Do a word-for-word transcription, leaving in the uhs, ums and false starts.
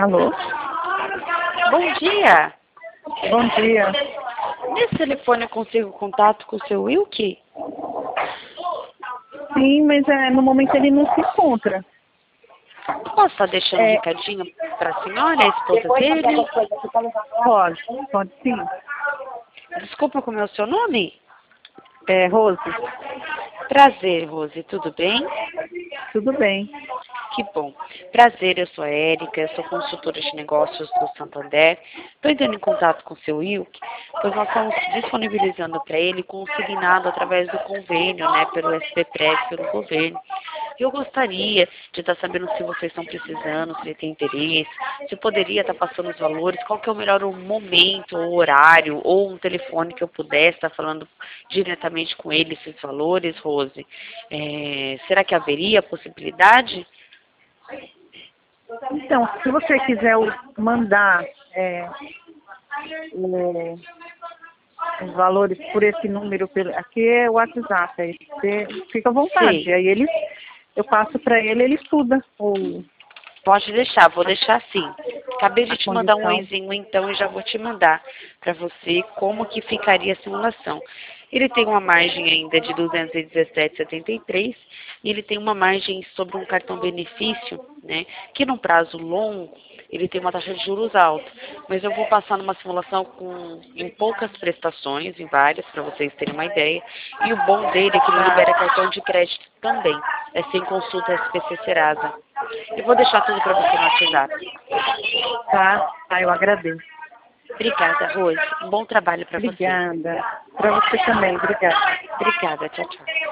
Alô? Bom dia. Bom dia. Nesse telefone eu consigo contato com o seu Wilke? Sim, mas é, no momento ele não se encontra. Posso estar deixando um É, recadinho para a senhora, a esposa dele? pode, pode sim. Desculpa, como é o seu nome? É, Rose, Prazer, Rose, tudo bem? tudo bem. Que bom. Prazer, eu sou a Érica, eu sou consultora de negócios do Santander. Estou entrando em contato com o seu Wilke, pois nós estamos disponibilizando para ele consignado através do convênio, né, pelo S B Preg, pelo governo. Eu gostaria de estar sabendo se vocês estão precisando, se ele tem interesse, se poderia estar passando os valores, qual que é o melhor momento, ou horário, ou um telefone que eu pudesse estar falando diretamente com ele esses valores, Rose. É, será que haveria a possibilidade? Então, se você quiser o- mandar é, o- os valores por esse número, pelo- aqui é o WhatsApp, aí você fica à vontade. Sei. Aí ele, eu passo para ele, ele estuda o, Pode deixar, vou deixar sim. Acabei de a te mandar um condição. oizinho, então, e já vou te mandar para você como que ficaria a simulação. Ele tem uma margem ainda de duzentos e dezessete vírgula setenta e três e ele tem uma margem sobre um cartão benefício, né, que num prazo longo ele tem uma taxa de juros alta. Mas eu vou passar numa simulação com, em poucas prestações, em várias, para vocês terem uma ideia. E o bom dele é que ele libera cartão de crédito também. É sem consulta S P C Serasa. Eu vou deixar tudo para você no WhatsApp. Tá? Tá, eu agradeço. Obrigada, Rose. Um bom trabalho para você. Obrigada. Para você também, obrigada. Obrigada. Tchau, tchau.